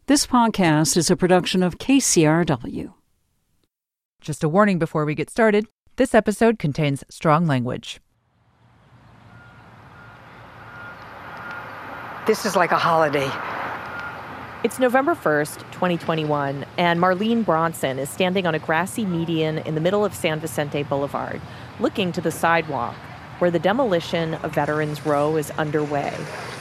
This podcast is a production of KCRW. Just a warning before we get started, this episode contains strong language. This is like a holiday. It's November 1st, 2021, and Marlene Bronson is standing on a grassy median in the middle of San Vicente Boulevard, looking to the sidewalk where the demolition of Veterans Row is underway.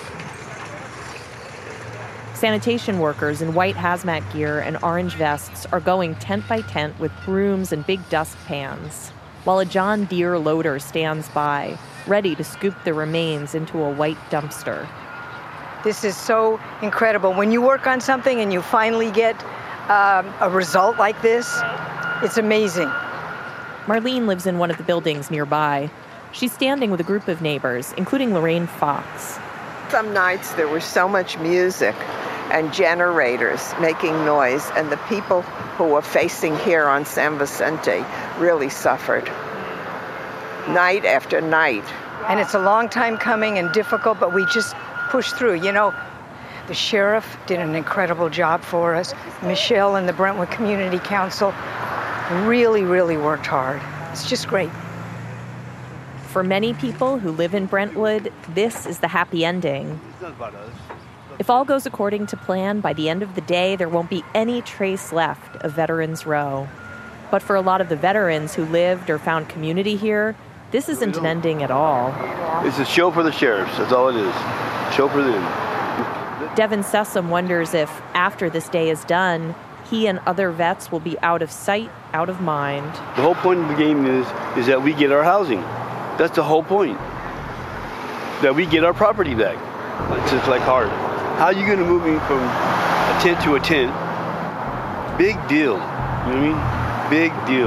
Sanitation workers in white hazmat gear and orange vests are going tent by tent with brooms and big dust pans, while a John Deere loader stands by, ready to scoop the remains into a white dumpster. This is so incredible. When you work on something and you finally get a result like this, it's amazing. Marlene lives in one of the buildings nearby. She's standing with a group of neighbors, including Lorraine Fox. Some nights there was so much music and generators making noise, and the people who were facing here on San Vicente really suffered. Night after night. And it's a long time coming and difficult, but we just push through. You know, the sheriff did an incredible job for us. Michelle and the Brentwood Community Council really, really worked hard. It's just great. For many people who live in Brentwood, this is the happy ending. If all goes according to plan, by the end of the day, there won't be any trace left of Veterans Row. But for a lot of the veterans who lived or found community here, this isn't an ending at all. It's a show for the sheriffs. That's all it is. Show for them. Devin Sessom wonders if, after this day is done, he and other vets will be out of sight, out of mind. The whole point of the game is that we get our housing. That's the whole point. That we get our property back. It's just like hard. How are you going to move me from a tent to a tent? Big deal. You know what I mean? Big deal.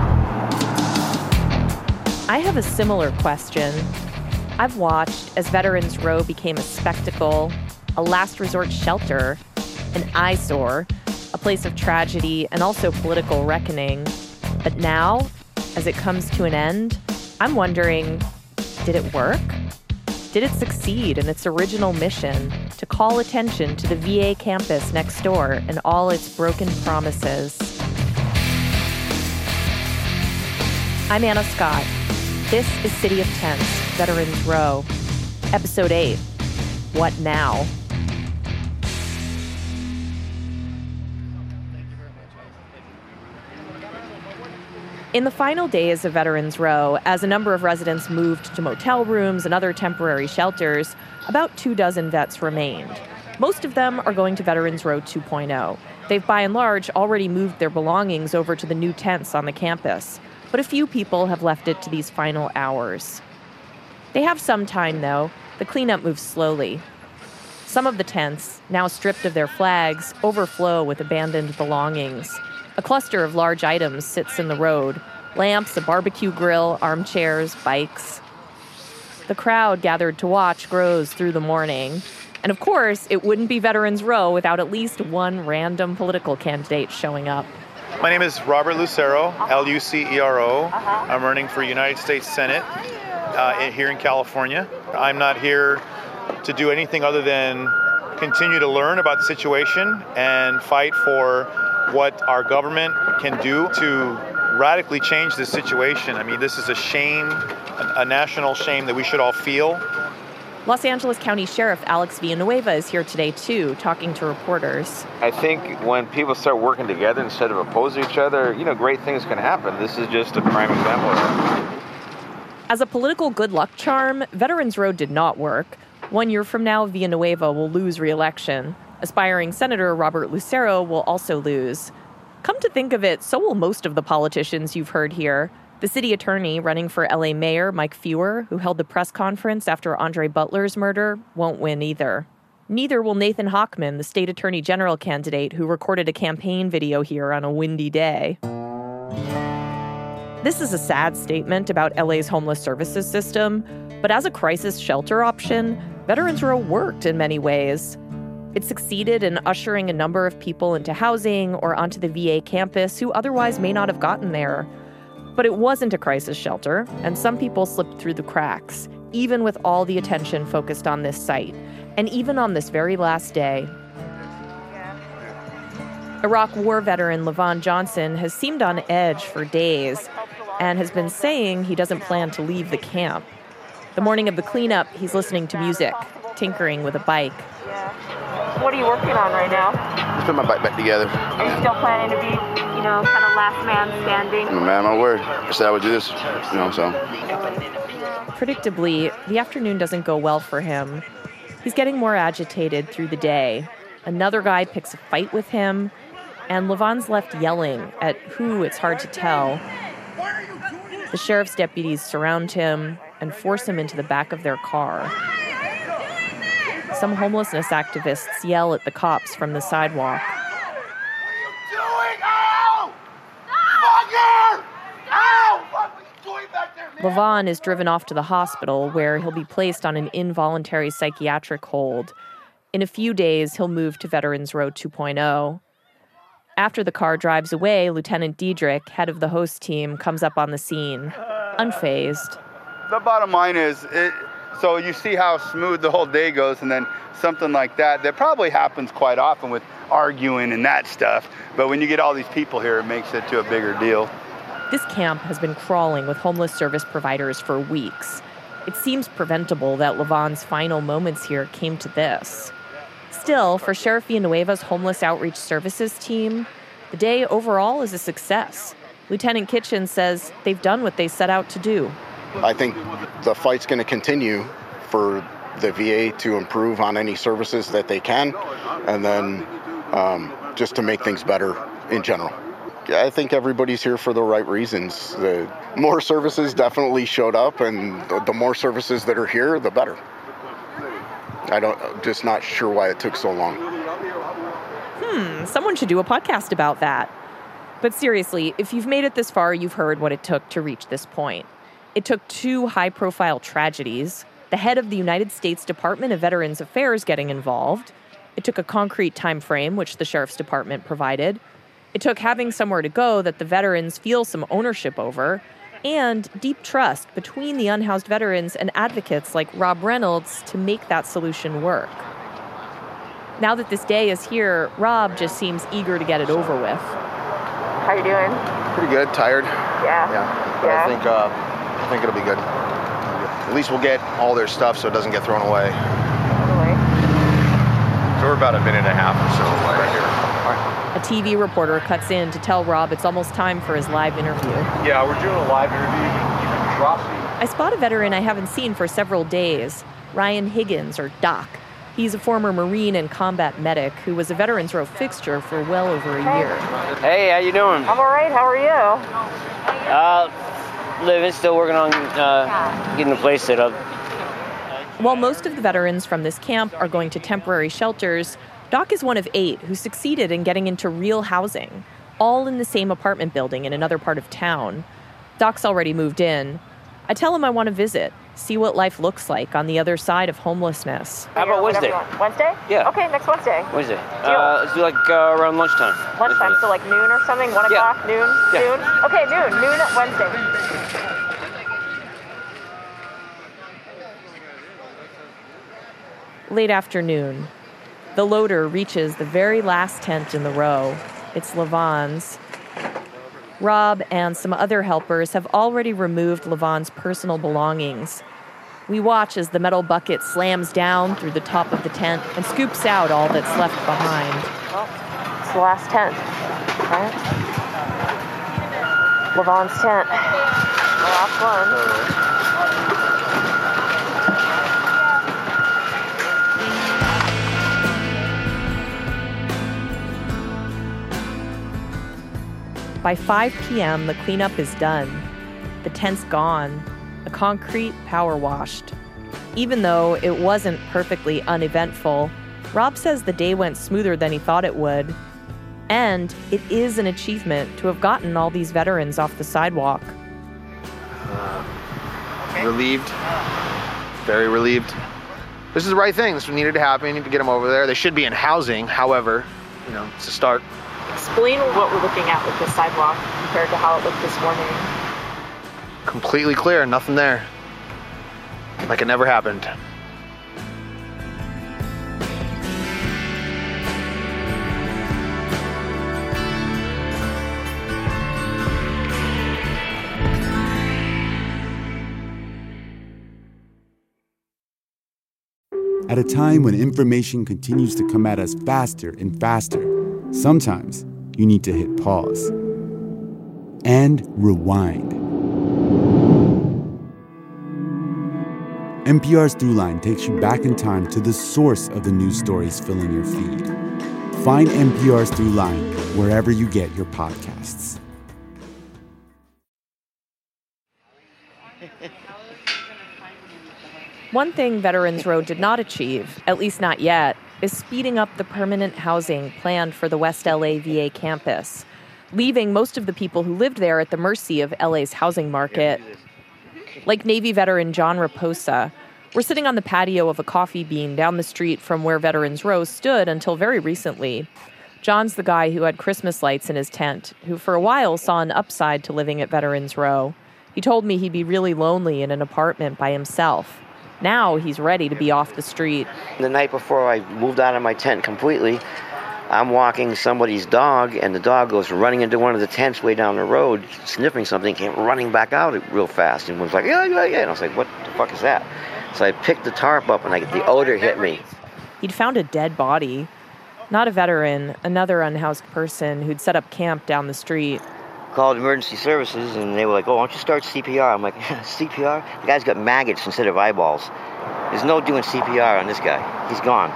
I have a similar question. I've watched as Veterans Row became a spectacle, a last resort shelter, an eyesore, a place of tragedy and also political reckoning. But now, as it comes to an end, I'm wondering, did it work? Did it succeed in its original mission to call attention to the VA campus next door and all its broken promises? I'm Anna Scott. This is City of Tents, Veterans Row, Episode 8, What Now? In the final days of Veterans Row, as a number of residents moved to motel rooms and other temporary shelters, about 24 vets remained. Most of them are going to Veterans Row 2.0. They've, by and large, already moved their belongings over to the new tents on the campus. But a few people have left it to these final hours. They have some time, though. The cleanup moves slowly. Some of the tents, now stripped of their flags, overflow with abandoned belongings. A cluster of large items sits in the road. Lamps, a barbecue grill, armchairs, bikes. The crowd gathered to watch grows through the morning. And of course, it wouldn't be Veterans Row without at least one random political candidate showing up. My name is Robert Lucero, Lucero. I'm running for United States Senate here in California. I'm not here to do anything other than continue to learn about the situation and fight for what our government can do to radically change this situation. I mean, this is a shame, a national shame that we should all feel. Los Angeles County Sheriff Alex Villanueva is here today, too, talking to reporters. I think when people start working together instead of opposing each other, great things can happen. This is just a prime example of that. As a political good luck charm, Veterans Row did not work. 1 year from now, Villanueva will lose re-election. Aspiring Senator Robert Lucero will also lose. Come to think of it, so will most of the politicians you've heard here. The city attorney running for LA Mayor, Mike Feuer, who held the press conference after Andre Butler's murder, won't win either. Neither will Nathan Hochman, the state attorney general candidate who recorded a campaign video here on a windy day. This is a sad statement about LA's homeless services system, but as a crisis shelter option, Veterans Row worked in many ways. It succeeded in ushering a number of people into housing or onto the VA campus who otherwise may not have gotten there. But it wasn't a crisis shelter, and some people slipped through the cracks, even with all the attention focused on this site, and even on this very last day. Iraq War veteran Levon Johnson has seemed on edge for days and has been saying he doesn't plan to leave the camp. The morning of the cleanup, he's listening to music, tinkering with a bike. What are you working on right now? Just put my bike back together. Are you still planning to be, kind of last man standing? Man, my word. I said I would do this, so. Predictably, the afternoon doesn't go well for him. He's getting more agitated through the day. Another guy picks a fight with him, and Levon's left yelling at who it's hard to tell. The sheriff's deputies surround him and force him into the back of their car. Some homelessness activists yell at the cops from the sidewalk. Levon is driven off to the hospital where he'll be placed on an involuntary psychiatric hold. In a few days, he'll move to Veterans Row 2.0. After the car drives away, Lieutenant Diedrich, head of the host team, comes up on the scene, unfazed. The bottom line is, so you see how smooth the whole day goes, and then something like that probably happens quite often with arguing and that stuff. But when you get all these people here, it makes it to a bigger deal. This camp has been crawling with homeless service providers for weeks. It seems preventable that Levon's final moments here came to this. Still, for Sheriff Villanueva's Homeless Outreach Services team, the day overall is a success. Lieutenant Kitchen says they've done what they set out to do. I think the fight's going to continue for the VA to improve on any services that they can, and then just to make things better in general. I think everybody's here for the right reasons. The more services definitely showed up, and the more services that are here, the better. Just not sure why it took so long. Someone should do a podcast about that. But seriously, if you've made it this far, you've heard what it took to reach this point. It took 2 high-profile tragedies, the head of the United States Department of Veterans Affairs getting involved. It took a concrete time frame, which the Sheriff's Department provided. It took having somewhere to go that the veterans feel some ownership over, and deep trust between the unhoused veterans and advocates like Rob Reynolds to make that solution work. Now that this day is here, Rob just seems eager to get it over with. How you doing? Pretty good. Tired. Yeah. But I think it'll be good. At least we'll get all their stuff so it doesn't get thrown away. Totally. So we're about a minute and a half or so away right here. A TV reporter cuts in to tell Rob it's almost time for his live interview. Yeah, we're doing a live interview. You can drop me. I spot a veteran I haven't seen for several days, Ryan Higgins, or Doc. He's a former Marine and combat medic who was a Veterans Row fixture for well over a year. Hey, how you doing? I'm all right. How are you? Living, still working on getting the place set up. While most of the veterans from this camp are going to temporary shelters, Doc is one of 8 who succeeded in getting into real housing, all in the same apartment building in another part of town. Doc's already moved in. I tell him I want to visit, see what life looks like on the other side of homelessness. How about Wednesday? Wednesday? Yeah. Okay, next Wednesday. Wednesday. Let's do around lunchtime. Lunchtime, so noon or something? 1 o'clock? Noon? Yeah. Noon? Okay, noon Wednesday. Late afternoon. The loader reaches the very last tent in the row. It's Levon's. Rob and some other helpers have already removed Levon's personal belongings. We watch as the metal bucket slams down through the top of the tent and scoops out all that's left behind. Well, it's the last tent, right? Levon's tent. The last one. By 5 p.m., the cleanup is done. The tent's gone, the concrete power washed. Even though it wasn't perfectly uneventful, Rob says the day went smoother than he thought it would. And it is an achievement to have gotten all these veterans off the sidewalk. Relieved. Very relieved. This is the right thing. This needed to happen. You need to get them over there. They should be in housing. However, it's a start. Explain what we're looking at with this sidewalk compared to how it looked this morning. Completely clear, nothing there. Like it never happened. At a time when information continues to come at us faster and faster, sometimes you need to hit pause and rewind. NPR's Throughline takes you back in time to the source of the news stories filling your feed. Find NPR's Throughline wherever you get your podcasts. One thing Veterans Row did not achieve, at least not yet, is speeding up the permanent housing planned for the West LA VA campus, leaving most of the people who lived there at the mercy of LA's housing market. Like Navy veteran John Raposa, we're sitting on the patio of a coffee bean down the street from where Veterans Row stood until very recently. John's the guy who had Christmas lights in his tent, who for a while saw an upside to living at Veterans Row. He told me he'd be really lonely in an apartment by himself. Now he's ready to be off the street. The night before I moved out of my tent completely, I'm walking somebody's dog, and the dog goes running into one of the tents way down the road, sniffing something, came running back out real fast, and was like, yeah. And I was like, what the fuck is that? So I picked the tarp up, and the odor hit me. He'd found a dead body. Not a veteran, another unhoused person who'd set up camp down the street. Called emergency services, and they were like, oh, why don't you start CPR? I'm like, CPR? The guy's got maggots instead of eyeballs. There's no doing CPR on this guy. He's gone.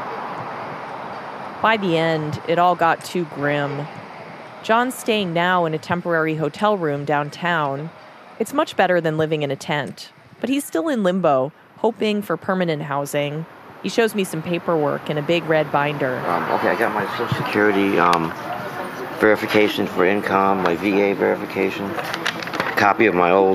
By the end, it all got too grim. John's staying now in a temporary hotel room downtown. It's much better than living in a tent, but he's still in limbo, hoping for permanent housing. He shows me some paperwork in a big red binder. Okay, I got my Social Security verification for income, my VA verification, copy of my old,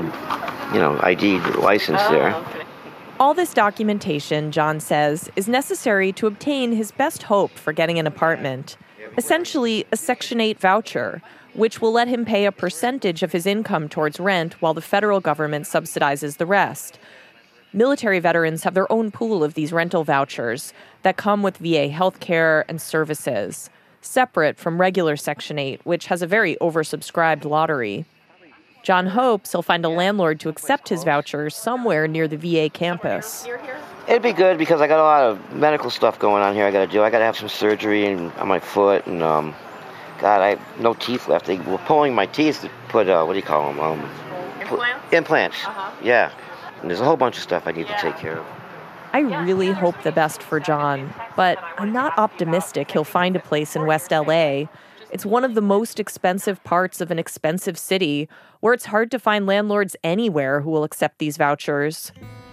ID license there. Okay. All this documentation, John says, is necessary to obtain his best hope for getting an apartment, essentially a Section 8 voucher, which will let him pay a percentage of his income towards rent while the federal government subsidizes the rest. Military veterans have their own pool of these rental vouchers that come with VA health care and services, separate from regular Section 8, which has a very oversubscribed lottery. John hopes he'll find a landlord to accept his voucher somewhere near the VA campus. It'd be good because I got a lot of medical stuff going on here I got to do. I got to have some surgery on my foot, and God, I have no teeth left. They were pulling my teeth to put, what do you call them? Implants? Yeah. And there's a whole bunch of stuff I need to take care of. I really hope the best for John, but I'm not optimistic he'll find a place in West LA. It's one of the most expensive parts of an expensive city, where it's hard to find landlords anywhere who will accept these vouchers.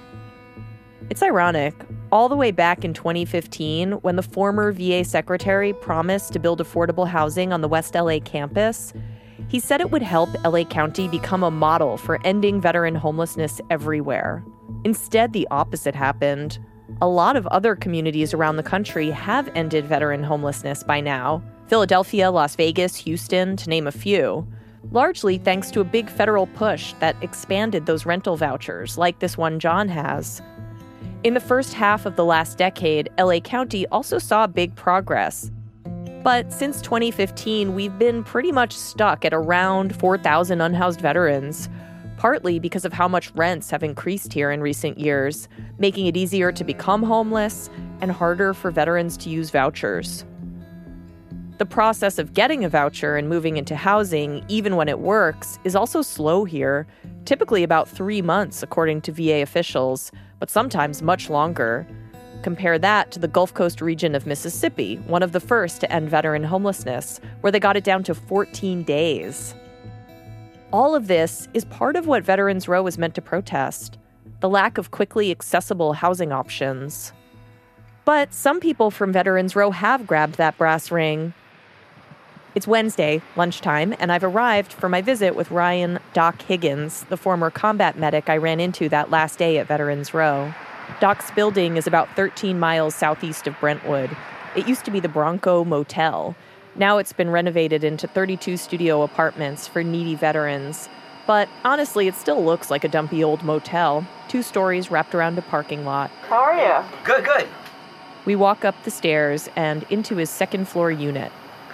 It's ironic. All the way back in 2015, when the former VA secretary promised to build affordable housing on the West LA campus, he said it would help LA County become a model for ending veteran homelessness everywhere. Instead, the opposite happened. A lot of other communities around the country have ended veteran homelessness by now. Philadelphia, Las Vegas, Houston, to name a few. Largely thanks to a big federal push that expanded those rental vouchers, like this one John has. In the first half of the last decade, LA County also saw big progress. But since 2015, we've been pretty much stuck at around 4,000 unhoused veterans, partly because of how much rents have increased here in recent years, making it easier to become homeless and harder for veterans to use vouchers. The process of getting a voucher and moving into housing, even when it works, is also slow here, typically about 3 months, according to VA officials, but sometimes much longer. Compare that to the Gulf Coast region of Mississippi, one of the first to end veteran homelessness, where they got it down to 14 days. All of this is part of what Veterans Row is meant to protest, the lack of quickly accessible housing options. But some people from Veterans Row have grabbed that brass ring. It's Wednesday, lunchtime, and I've arrived for my visit with Ryan Doc Higgins, the former combat medic I ran into that last day at Veterans Row. Doc's building is about 13 miles southeast of Brentwood. It used to be the Bronco Motel. Now it's been renovated into 32 studio apartments for needy veterans. But honestly, it still looks like a dumpy old motel. 2 stories wrapped around a parking lot. How are you? Good. We walk up the stairs and into his second-floor unit.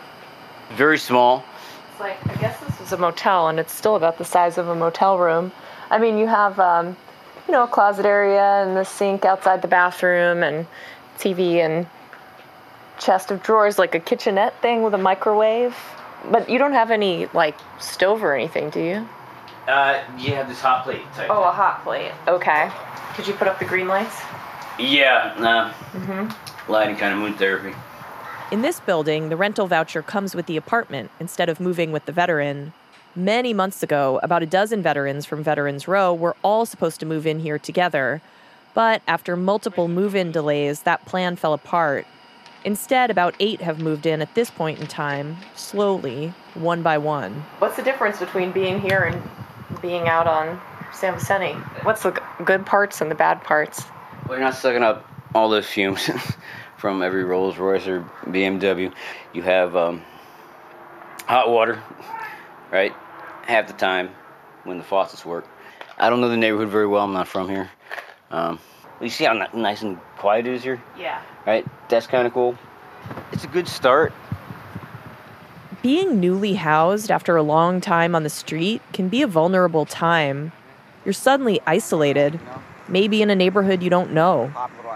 Very small. It's like, I guess this is a motel, and it's still about the size of a motel room. I mean, you have, a closet area and the sink outside the bathroom, and, TV and chest of drawers, like a kitchenette thing with a microwave. But you don't have any, like, stove or anything, do you? You have this hot plate type. Oh, a hot plate. Okay. Did you put up the green lights? Yeah, lighting kind of mood therapy. In this building, the rental voucher comes with the apartment instead of moving with the veteran. Many months ago, about a dozen veterans from Veterans Row were all supposed to move in here together. But after multiple move-in delays, that plan fell apart. Instead, about 8 have moved in at this point in time, slowly, one by one. What's the difference between being here and being out on San Vicente? What's the good parts and the bad parts? Well, you're not sucking up all those fumes from every Rolls Royce or BMW. You have hot water, right? Half the time when the faucets work. I don't know the neighborhood very well. I'm not from here. You see how nice and quiet it is here? Yeah. Right? That's kind of cool. It's a good start. Being newly housed after a long time on the street can be a vulnerable time. You're suddenly isolated, maybe in a neighborhood you don't know.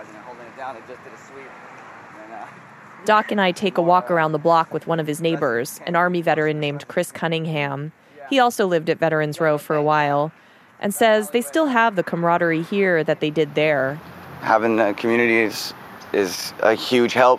Doc and I take a walk around the block with one of his neighbors, an Army veteran named Chris Cunningham. He also lived at Veterans Row for a while, and says they still have the camaraderie here that they did there. Having a community is a huge help.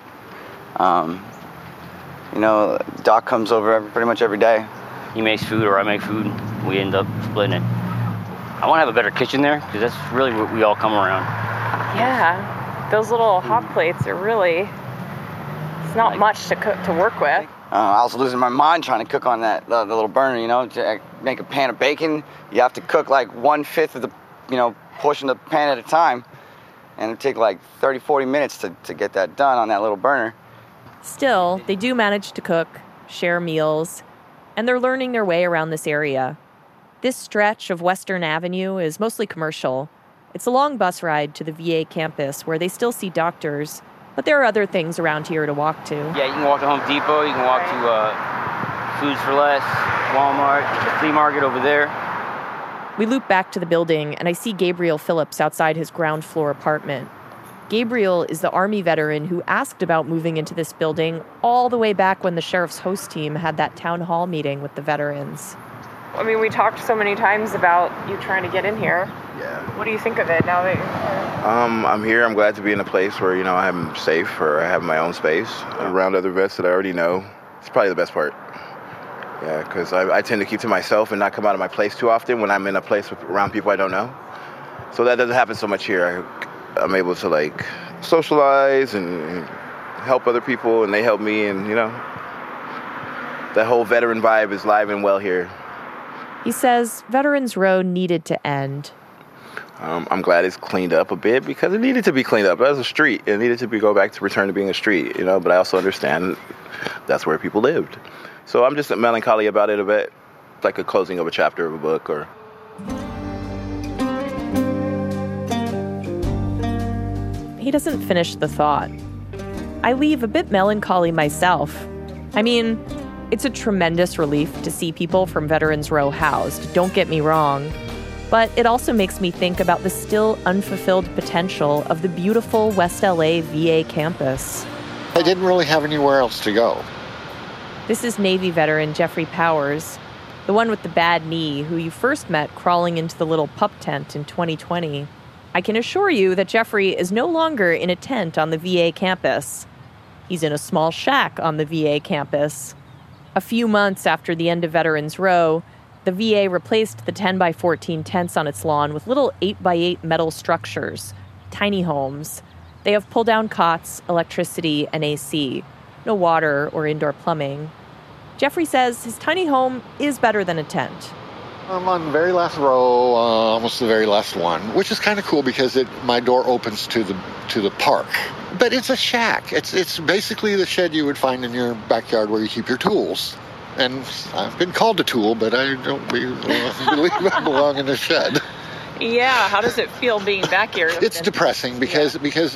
Doc comes over pretty much every day. He makes food or I make food. We end up splitting it. I want to have a better kitchen there because that's really what we all come around. Yeah, those little hot plates are really, it's not much to cook to work with. I was losing my mind trying to cook on that the little burner, to make a pan of bacon. You have to cook like 1/5 of the, portion of the pan at a time. And it'd take like 30, 40 minutes to get that done on that little burner. Still, they do manage to cook, share meals, and they're learning their way around this area. This stretch of Western Avenue is mostly commercial. It's a long bus ride to the VA campus where they still see doctors, but there are other things around here to walk to. Yeah, you can walk to Home Depot, you can walk to Foods for Less, Walmart, the flea market over there. We loop back to the building, and I see Gabriel Phillips outside his ground floor apartment. Gabriel is the Army veteran who asked about moving into this building all the way back when the sheriff's host team had that town hall meeting with the veterans. I mean, we talked so many times about you trying to get in here. Yeah. What do you think of it now that you're here? I'm here. I'm glad to be in a place where, I'm safe or I have my own space around other vets that I already know. It's probably the best part. Yeah, because I tend to keep to myself and not come out of my place too often when I'm in a place around people I don't know. So that doesn't happen so much here. I'm able to, socialize and help other people, and they help me, and, that whole veteran vibe is live and well here. He says Veterans Row needed to end. I'm glad it's cleaned up a bit because it needed to be cleaned up. As a street, it needed to return to being a street, but I also understand that's where people lived. So I'm just melancholy about it a bit, like a closing of a chapter of a book. Or He doesn't finish the thought. I leave a bit melancholy myself. I mean, it's a tremendous relief to see people from Veterans Row housed, don't get me wrong. But it also makes me think about the still unfulfilled potential of the beautiful West LA VA campus. I didn't really have anywhere else to go. This is Navy veteran Jeffrey Powers, the one with the bad knee who you first met crawling into the little pup tent in 2020. I can assure you that Jeffrey is no longer in a tent on the VA campus. He's in a small shack on the VA campus. A few months after the end of Veterans Row, the VA replaced the 10x14 tents on its lawn with little 8x8 metal structures, tiny homes. They have pull-down cots, electricity, and AC. No water or indoor plumbing. Jeffrey says his tiny home is better than a tent. I'm on the very last row, almost the very last one, which is kind of cool because my door opens to the park. But it's a shack. It's basically the shed you would find in your backyard where you keep your tools. And I've been called a tool, but I don't believe I belong in a shed. Yeah, how does it feel being back here? It's depressing because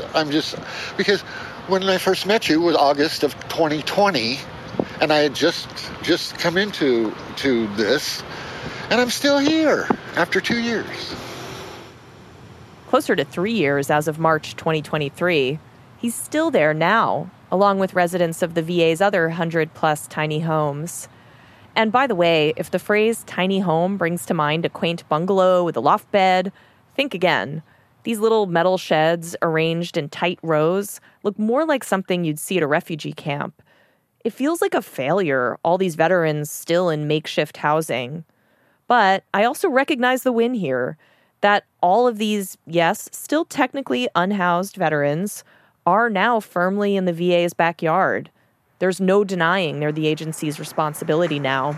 when I first met you was August of 2020, and I had just come into this, and I'm still here after 2 years. Closer to 3 years as of March 2023. He's still there now, along with residents of the VA's other 100-plus tiny homes. And by the way, if the phrase tiny home brings to mind a quaint bungalow with a loft bed, think again. These little metal sheds arranged in tight rows look more like something you'd see at a refugee camp. It feels like a failure, all these veterans still in makeshift housing. But I also recognize the win here, that all of these, yes, still technically unhoused veterans are now firmly in the VA's backyard. There's no denying they're the agency's responsibility now.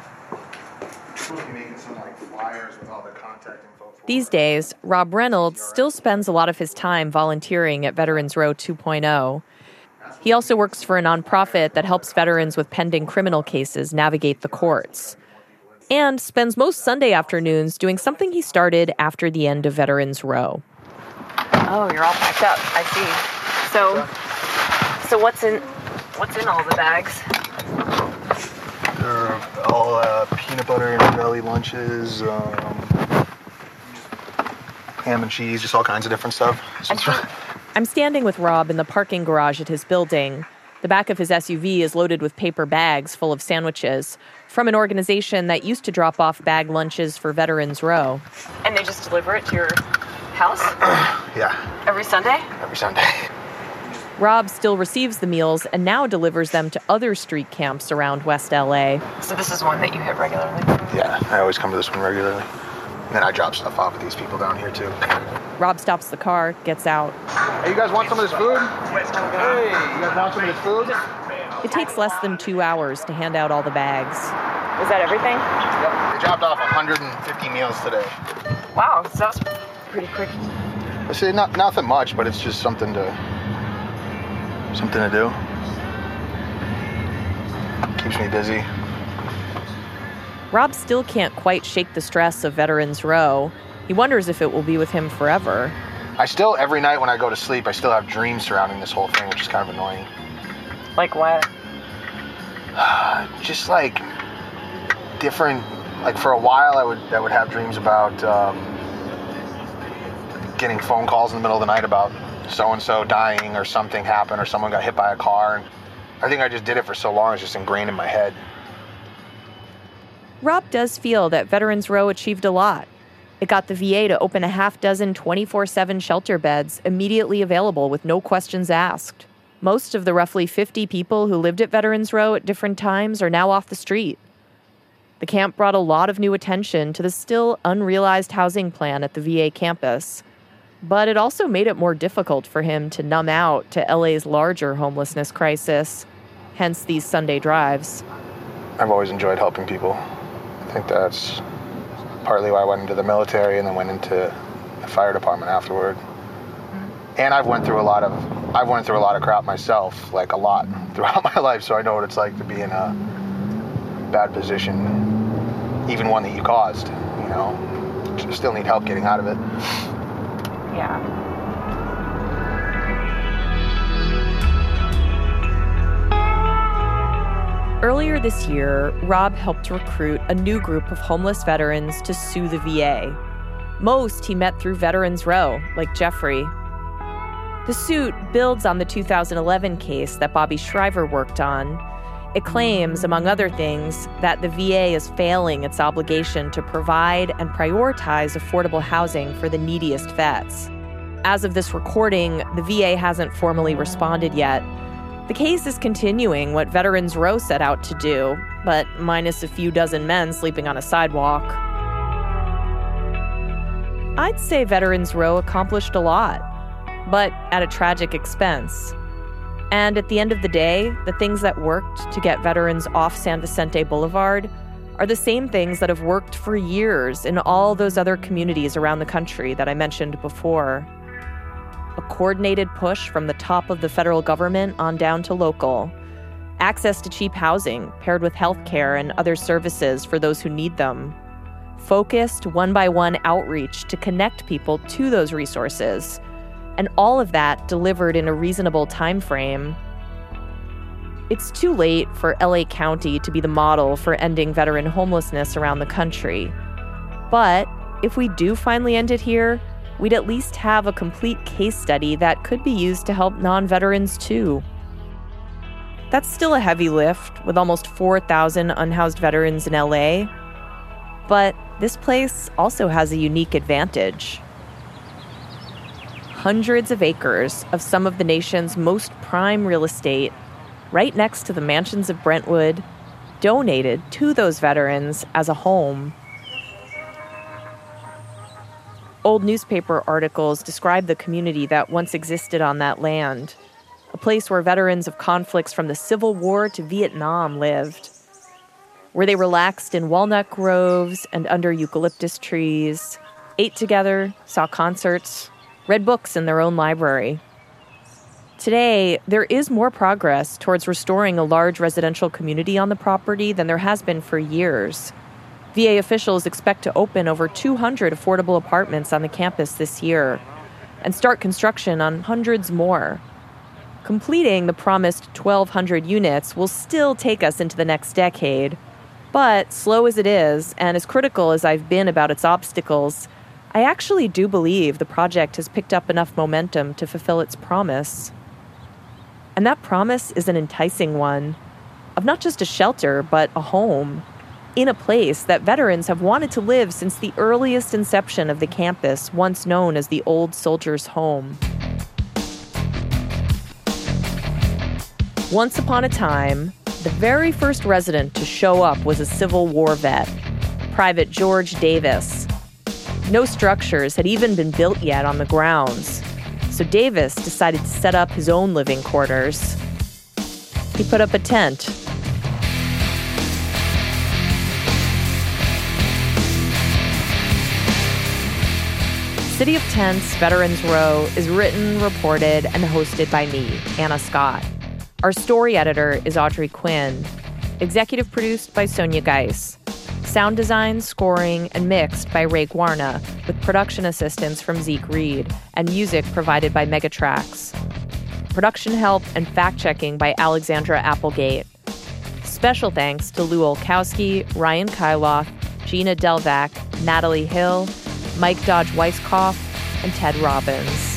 These days, Rob Reynolds still spends a lot of his time volunteering at Veterans Row 2.0. He also works for a nonprofit that helps veterans with pending criminal cases navigate the courts, and spends most Sunday afternoons doing something he started after the end of Veterans Row. Oh, you're all packed up. I see. So what's in all the bags? They're all peanut butter and jelly lunches, ham and cheese, just all kinds of different stuff. I'm standing with Rob in the parking garage at his building. The back of his SUV is loaded with paper bags full of sandwiches from an organization that used to drop off bag lunches for Veterans Row. And they just deliver it to your house? Yeah. Every Sunday? Every Sunday. Rob still receives the meals and now delivers them to other street camps around West LA. So this is one that you hit regularly? Yeah, I always come to this one regularly. And then I drop stuff off with these people down here, too. Rob stops the car, gets out. Hey, you guys want some of this food? Hey, you guys want some of this food? It takes less than 2 hours to hand out all the bags. Is that everything? Yep. They dropped off 150 meals today. Wow, so that was pretty quick. I say nothing much, but it's just something to do. Keeps me busy. Rob still can't quite shake the stress of Veterans Row. He wonders if it will be with him forever. I still, every night when I go to sleep, I still have dreams surrounding this whole thing, which is kind of annoying. Like what? Just like different, like for a while I would have dreams about getting phone calls in the middle of the night about so-and-so dying or something happened or someone got hit by a car. And I think I just did it for so long, it's just ingrained in my head. Rob does feel that Veterans Row achieved a lot. It got the VA to open a half dozen 24/7 shelter beds immediately available with no questions asked. Most of the roughly 50 people who lived at Veterans Row at different times are now off the street. The camp brought a lot of new attention to the still unrealized housing plan at the VA campus. But it also made it more difficult for him to numb out to LA's larger homelessness crisis, hence these Sunday drives. I've always enjoyed helping people. I think that's partly why I went into the military and then went into the fire department afterward. And I've went through a lot of crap myself, like a lot throughout my life, so I know what it's like to be in a bad position, even one that you caused, you know. You still need help getting out of it. Yeah. Earlier this year, Rob helped recruit a new group of homeless veterans to sue the VA. Most he met through Veterans Row, like Jeffrey. The suit builds on the 2011 case that Bobby Shriver worked on. It claims, among other things, that the VA is failing its obligation to provide and prioritize affordable housing for the neediest vets. As of this recording, the VA hasn't formally responded yet. The case is continuing what Veterans Row set out to do, but minus a few dozen men sleeping on a sidewalk. I'd say Veterans Row accomplished a lot, but at a tragic expense. And at the end of the day, the things that worked to get veterans off San Vicente Boulevard are the same things that have worked for years in all those other communities around the country that I mentioned before. A coordinated push from the top of the federal government on down to local. Access to cheap housing paired with health care and other services for those who need them. Focused one-by-one outreach to connect people to those resources. And all of that delivered in a reasonable time frame. It's too late for LA County to be the model for ending veteran homelessness around the country. But if we do finally end it here, we'd at least have a complete case study that could be used to help non-veterans too. That's still a heavy lift, with almost 4,000 unhoused veterans in LA. But this place also has a unique advantage. Hundreds of acres of some of the nation's most prime real estate, right next to the mansions of Brentwood, donated to those veterans as a home. Old newspaper articles describe the community that once existed on that land, a place where veterans of conflicts from the Civil War to Vietnam lived, where they relaxed in walnut groves and under eucalyptus trees, ate together, saw concerts, read books in their own library. Today, there is more progress towards restoring a large residential community on the property than there has been for years. VA officials expect to open over 200 affordable apartments on the campus this year and start construction on hundreds more. Completing the promised 1,200 units will still take us into the next decade. But slow as it is, and as critical as I've been about its obstacles, I actually do believe the project has picked up enough momentum to fulfill its promise. And that promise is an enticing one, of not just a shelter, but a home, in a place that veterans have wanted to live since the earliest inception of the campus, once known as the Old Soldiers' Home. Once upon a time, the very first resident to show up was a Civil War vet, Private George Davis. No structures had even been built yet on the grounds, so Davis decided to set up his own living quarters. He put up a tent. City of Tents, Veterans Row is written, reported, and hosted by me, Anna Scott. Our story editor is Audrey Quinn. Executive produced by Sonia Geis. Sound design, scoring, and mixed by Ray Guarna, with production assistance from Zeke Reed, and music provided by Megatrax. Production help and fact-checking by Alexandra Applegate. Special thanks to Lou Olkowski, Ryan Kyloff, Gina Delvac, Natalie Hill, Mike Dodge Weisskopf, and Ted Robbins.